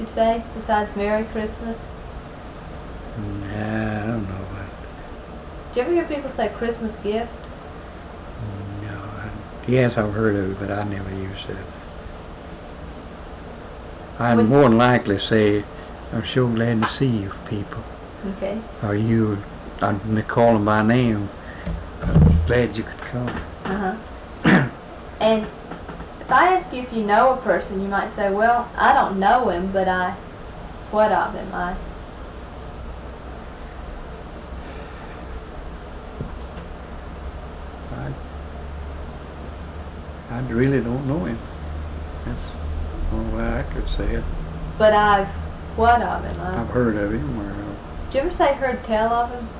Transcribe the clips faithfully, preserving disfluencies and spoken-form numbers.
you say besides Merry Christmas? Nah, I don't know. Do you ever hear people say Christmas gift? No, I, yes, I've heard of it, but I never used it. I'd When- more than likely say, I'm sure glad to see you people. Okay. Or you, I'd call them by name. I'm glad you could come. Uh-huh. And if I ask you if you know a person, you might say, well, I don't know him, but I, what of him? I, I, I really don't know him. That's the only way I could say it. but I've, what of him? I, I've heard of him, or, uh, do you ever say heard tell of him?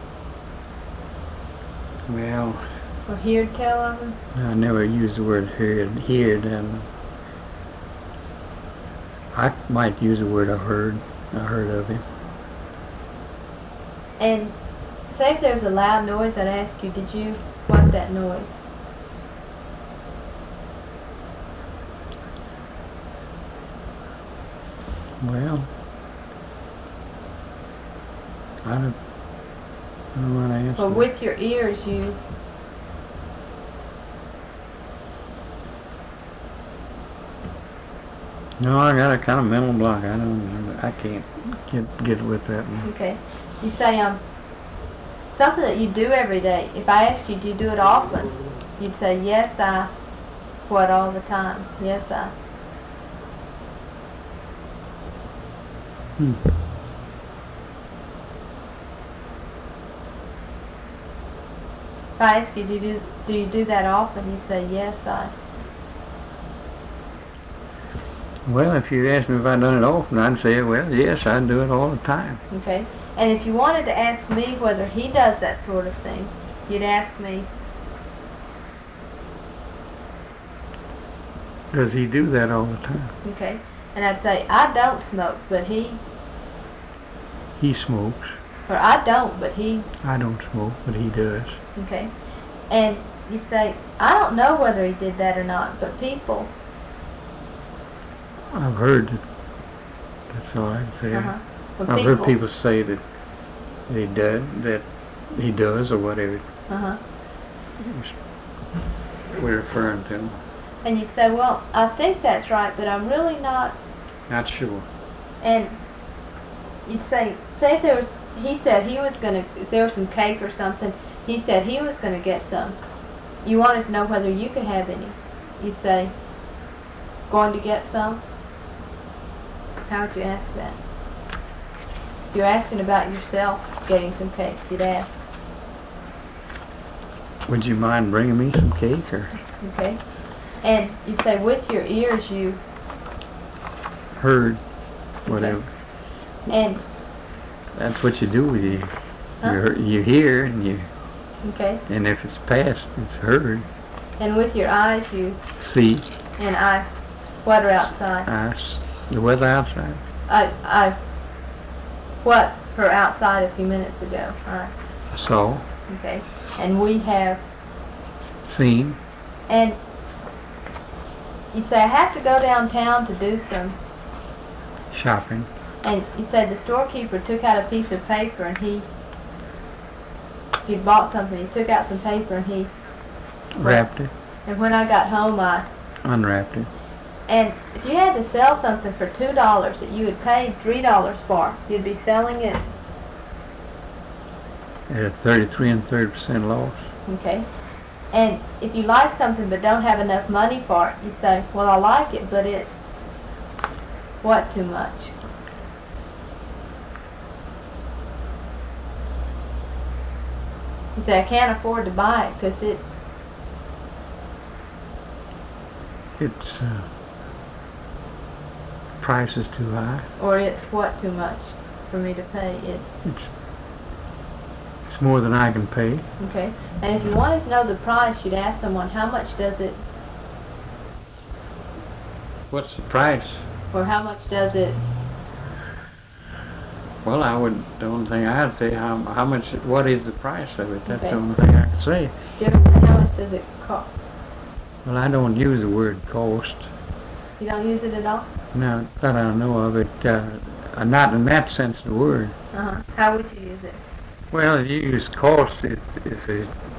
well, Or heard tell of him? I never use the word heard, heard, and I might use the word I heard. I heard of him. And say if there was a loud noise, I'd ask you, did you, what that noise? Well, I don't, I don't know what to answer. Or with your ears, you, No, I got a kind of mental block. I don't remember. I can't get get with that one. okay. You say, um, something that you do every day. If I asked you, do you do it often? You'd say, yes, I, what, all the time? Yes, I. Hmm. If I ask you, do you do, do you do that often? You'd say, yes, I. Well, if you asked me if I'd done it often, I'd say, well, yes, I do it all the time. Okay. And if you wanted to ask me whether he does that sort of thing, you'd ask me, Does he do that all the time? okay. And I'd say, I don't smoke, but he, He smokes. or I don't, but he, I don't smoke, but he does. okay. And you say, I don't know whether he did that or not, but people, I've heard that. That's all I can say. uh-huh. But I've heard people say that he does, that he does, or whatever uh-huh. we're referring to. And you'd say, well, I think that's right, but I'm really not. Not sure. And you'd say, say if there was, he said he was going to, if there was some cake or something, he said he was going to get some. You wanted to know whether you could have any. You'd say, going to get some? How would you ask that? If you're asking about yourself getting some cake, you'd ask, Would you mind bringing me some cake, or okay? And you'd say, with your ears you, heard, whatever? and, That's what you do with you. Huh? You you hear, and you, okay? and if it's past, it's heard. And with your eyes you, See, and I, what are outside? I s the weather outside. I, I, what for outside a few minutes ago, right? I saw, Okay. And we have, seen. and you'd say, I have to go downtown to do some, Shopping. and you said the storekeeper took out a piece of paper and he, he bought something, he took out some paper and he, Wrapped it. and when I got home I, Unwrapped it. and if you had to sell something for two dollars that you had paid three dollars for, you'd be selling it, At a thirty-three and thirty percent loss. okay? And if you like something but don't have enough money for it, you'd say, well, I like it, but it, what too much? You say, I can't afford to buy it because it, It's uh, price is too high. or it's what too much for me to pay it. It's it's more than I can pay. Okay? And if you wanted to know the price, you'd ask someone, how much does it, What's the price? or how much does it, Well, I would. The only thing I'd say, how how much? What is the price of it? That's Okay. the only thing I can say. do you ever say, how much does it cost? Well, I don't use the word cost. You don't use it at all? Not that I know of it, uh, uh, not in that sense of the word. Uh-huh. How would you use it? Well, if you use cost, it's, it's a